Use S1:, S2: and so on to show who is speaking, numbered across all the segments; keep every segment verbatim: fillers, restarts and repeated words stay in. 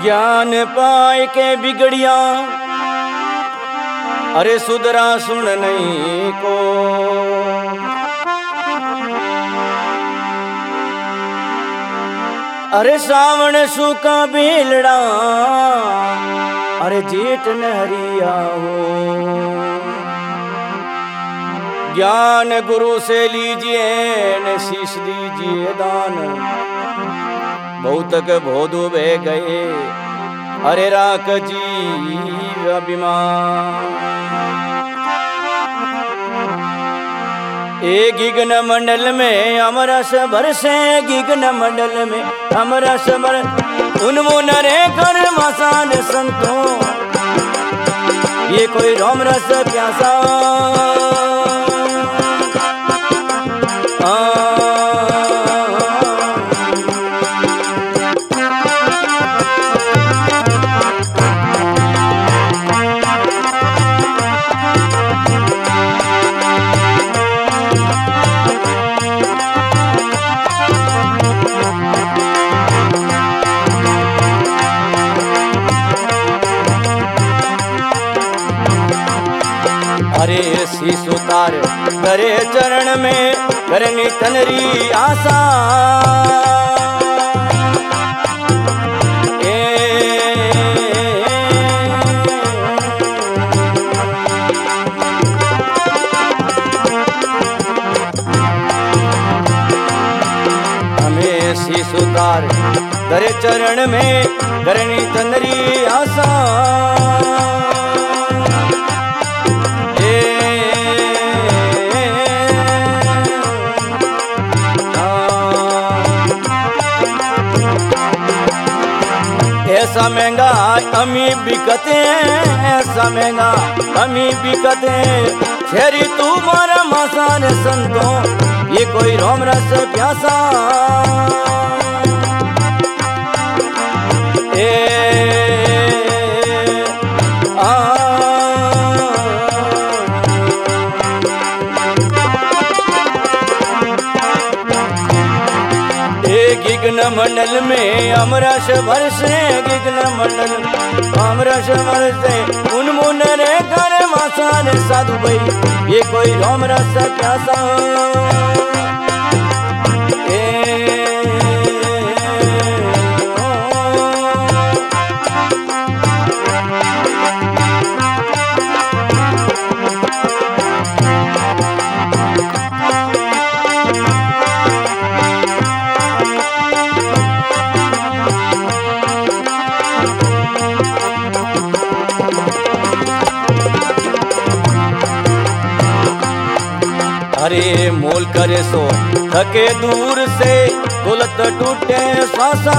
S1: ज्ञान पाए के बिगड़िया अरे सुधरा सुन नहीं को। अरे सावण सूखा बेलड़ा अरे जेठ नहरिया हो। ज्ञान गुरु से लीजिए न शीश दीजिए दान। बहुतक भोदू बह गए अरे राख जीव अभिमान। ए गिगन मंडल में अमरस बरसे गिगन मंडल में अमरस बर उन्मुन रे कर मसान संतों। ये कोई रोम रस प्यासा अरे शीश उतार करे चरण में करनी तनरी आशा। ए हमें शीश उतार करे चरण में करनी तनरी आशा। ऐसा महंगा अमी बिकते ऐसा महंगा अमी बिकते शेरी तुम्हारा मसान संतों। ये कोई रोम रस प्यासा ए आ गिगन मंडल में अमरस बरसे गिगन मंडल अमरस बरसे उन्मुन रे कर मसान साधु भाई। ये कोई रोम रस प्यासा अरे मोल करे सो थके दूर से दौलत टूटे श्वासा।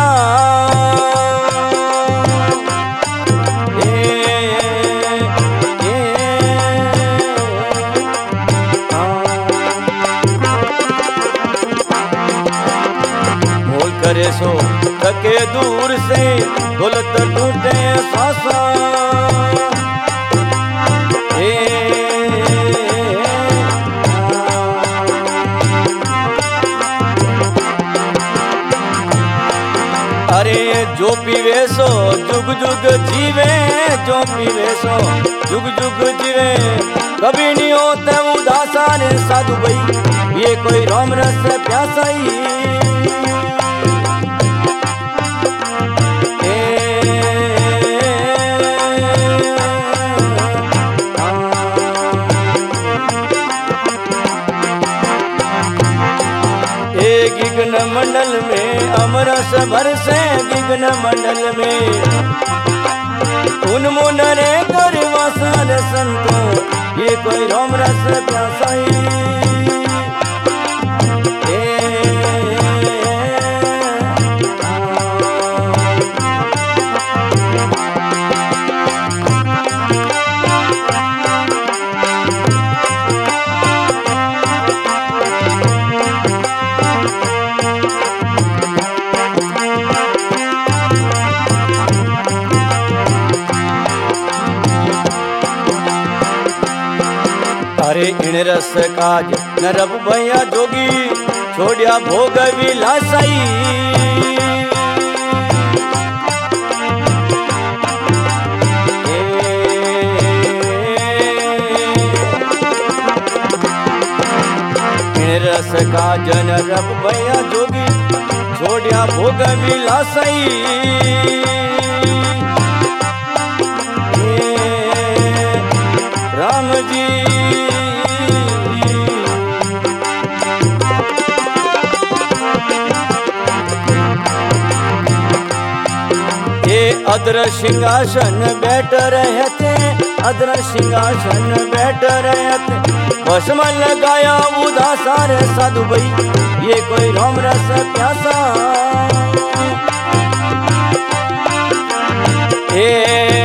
S1: ए, ए, मोल करे सो थके दूर से दौलत टूटे श्वासा। अरे जो पीवे सो जुग जुग जीवे जो पीवे सो जुग जुग जीवे कभी नहीं होते उदासान साधु भाई। ये कोई रोम रस प्यासा ही गिगन मंडल में अमरस बरसे गिगन मंडल में उन्मुन रे कर मसान संतों। ये कोई रोम रस प्यासा ही अरे इन रस काज नरब भैया जोगी छोड़िया भोग विलासाई। रब भैया जोगी छोड़िया भोग विलासई राम जी ये अदर सिंहासन बैठ रहे थे, अदर सिंहासन बैठ रहे थे, भस्म लगाया उदासा रे साधु भाई ये कोई राम रस प्यासा। ए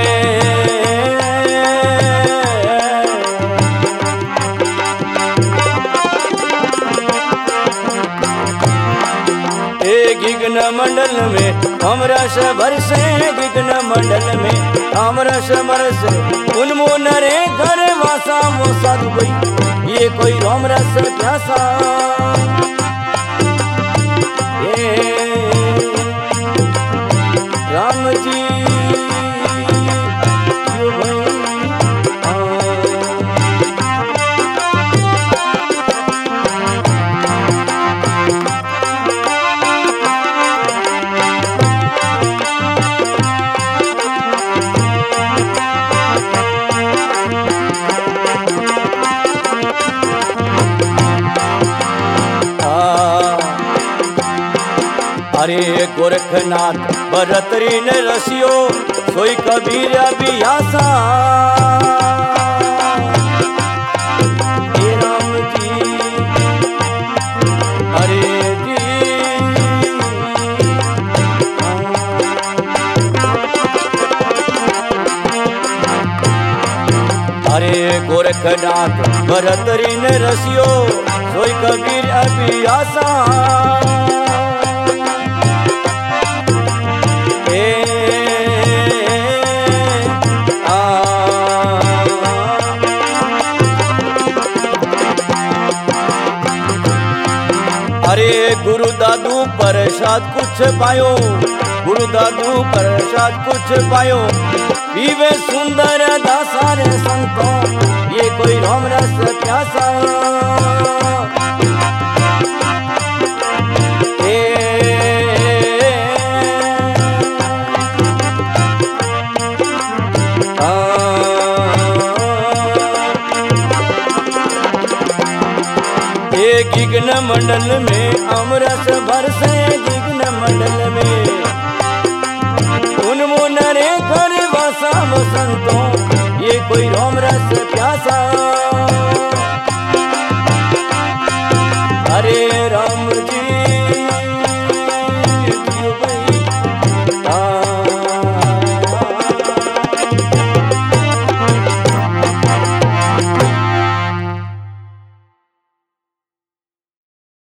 S1: गिगन मंडल में अमरस बरसे, गिगन मंडल में अमरस बरसे, उन्मोन रे घर वासा वो साधु भाई ये कोई राम रस प्यासा। ये राम जी यो भाई अरे गोरखनाथ बरतरी ने रसियो सोई कबीर अभियासा। हे राम जी अरे जी अरे गोरखनाथ बरतरी ने रसियो सोई कबीर अभियासा। अरे गुरु दादू प्रसाद कुछ पायो, गुरु दादू प्रसाद कुछ पायो, पीवे सुंदर दासा रे संतो ये कोई राम रस प्यासा। गिगन मंडल में अमरस बरसे, गिगन मंडल में उन्मोन रे घर वासा संतो ये कोई राम रस प्यासा।